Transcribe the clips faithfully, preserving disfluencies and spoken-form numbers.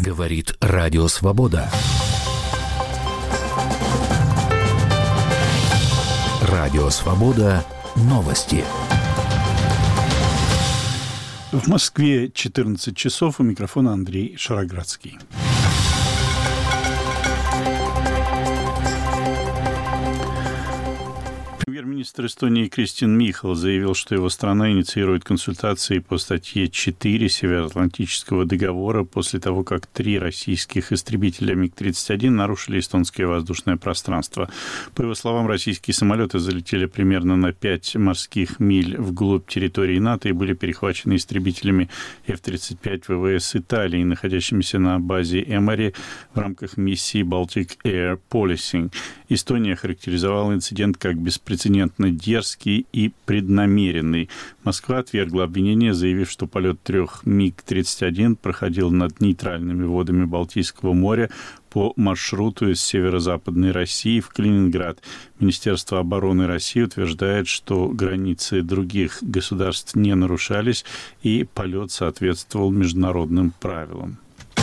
Говорит Радио Свобода. Радио Свобода. Новости. В Москве четырнадцать часов. У микрофона Андрей Шароградский. Премьер-министр Эстонии Кристиан Михал заявил, что его страна инициирует консультации по статье четыре Североатлантического договора после того, как три российских истребителя миг тридцать один нарушили эстонское воздушное пространство. По его словам, российские самолеты залетели примерно на пять морских миль вглубь территории НАТО и были перехвачены истребителями эф тридцать пять ВВС Италии, находящимися на базе Эмори в рамках миссии Baltic Air Policing. Эстония характеризовала инцидент как беспрецедентно дерзкий и преднамеренный. Москва отвергла обвинение, заявив, что полет трех миг тридцать один проходил над нейтральными водами Балтийского моря по маршруту из северо-западной России в Калининград. Министерство обороны России утверждает, что границы других государств не нарушались и полет соответствовал международным правилам.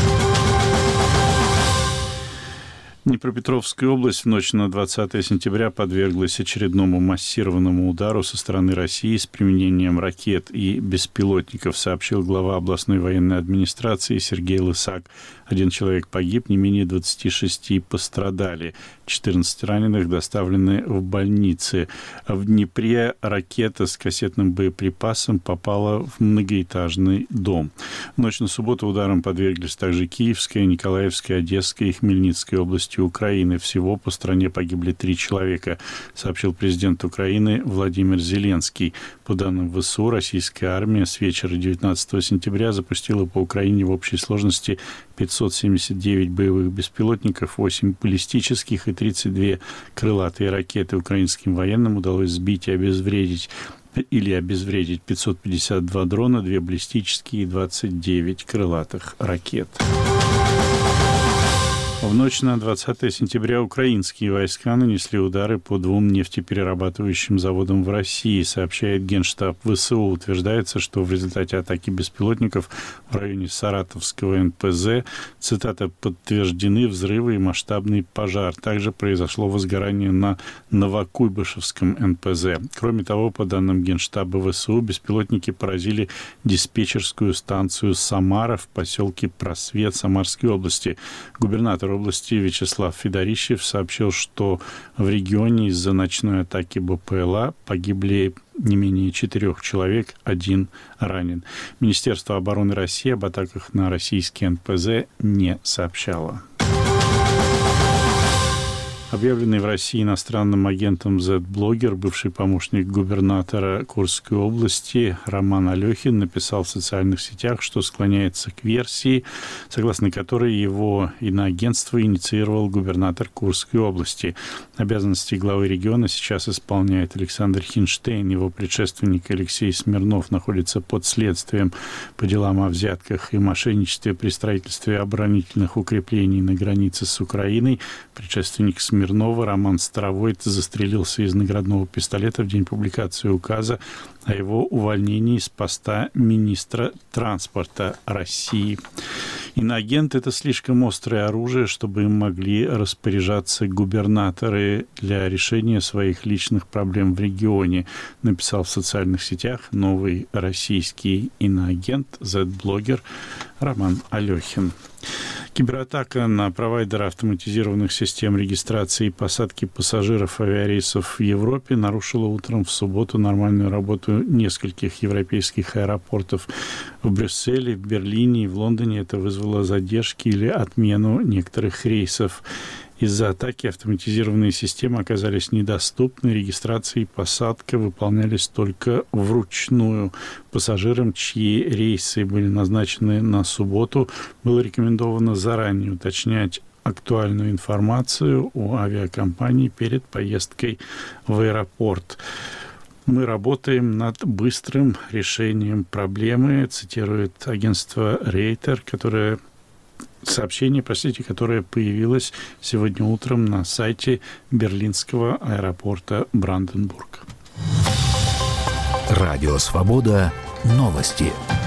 Днепропетровская область в ночь на двадцатое сентября подверглась очередному массированному удару со стороны России с применением ракет и беспилотников, сообщил глава областной военной администрации Сергей Лысак. Один человек погиб, не менее двадцати шести пострадали. четырнадцать раненых доставлены в больницы. В Днепре ракета с кассетным боеприпасом попала в многоэтажный дом. В ночь на субботу ударом подверглись также Киевская, Николаевская, Одесская и Хмельницкая области Украины. Всего по стране погибли три человека, сообщил президент Украины Владимир Зеленский. По данным ВСУ, российская армия с вечера девятнадцатого сентября запустила по Украине в общей сложности пятьсот семьдесят девять боевых беспилотников, восемь баллистических и тридцать две крылатые ракеты. Украинским военным удалось сбить и обезвредить или обезвредить пятьсот пятьдесят два дрона, две баллистические и двадцать девять крылатых ракет. В ночь на двадцатое сентября украинские войска нанесли удары по двум нефтеперерабатывающим заводам в России, сообщает Генштаб ВСУ. Утверждается, что в результате атаки беспилотников в районе Саратовского эн пэ зэ, цитата, подтверждены взрывы и масштабный пожар. Также произошло возгорание на Новокуйбышевском эн пэ зэ. Кроме того, по данным Генштаба ВСУ, беспилотники поразили диспетчерскую станцию «Самара» в поселке Просвет Самарской области. Губернатор области Вячеслав Федорищев сообщил, что в регионе из-за ночной атаки бэ пэ эл а погибли не менее четырех человек, один ранен. Министерство обороны России об атаках на российский эн пэ зэ не сообщало. Объявленный в России иностранным агентом зет-блогер, бывший помощник губернатора Курской области Роман Алехин написал в социальных сетях, что склоняется к версии, согласно которой его иноагентство инициировал губернатор Курской области. Обязанности главы региона сейчас исполняет Александр Хинштейн. Его предшественник Алексей Смирнов находится под следствием по делам о взятках и мошенничестве при строительстве оборонительных укреплений на границе с Украиной. Предшественник Смирнова Смирнова Роман Старовойт застрелился из наградного пистолета в день публикации указа о его увольнении с поста министра транспорта России. Иноагент – это слишком острое оружие, чтобы им могли распоряжаться губернаторы для решения своих личных проблем в регионе, написал в социальных сетях новый российский иноагент, зет-блогер Роман Алехин. Кибератака на провайдера автоматизированных систем регистрации и посадки пассажиров авиарейсов в Европе нарушила утром в субботу нормальную работу нескольких европейских аэропортов. В Брюсселе, в Берлине и в Лондоне это вызвало задержки или отмену некоторых рейсов. Из-за атаки автоматизированные системы оказались недоступны, регистрация и посадка выполнялись только вручную. Пассажирам, чьи рейсы были назначены на субботу, было рекомендовано заранее уточнять актуальную информацию у авиакомпании перед поездкой в аэропорт. Мы работаем над быстрым решением проблемы, цитирует агентство Рейтер, которое сообщение, простите, которое появилось сегодня утром на сайте берлинского аэропорта Бранденбург. Радио Свобода. Новости.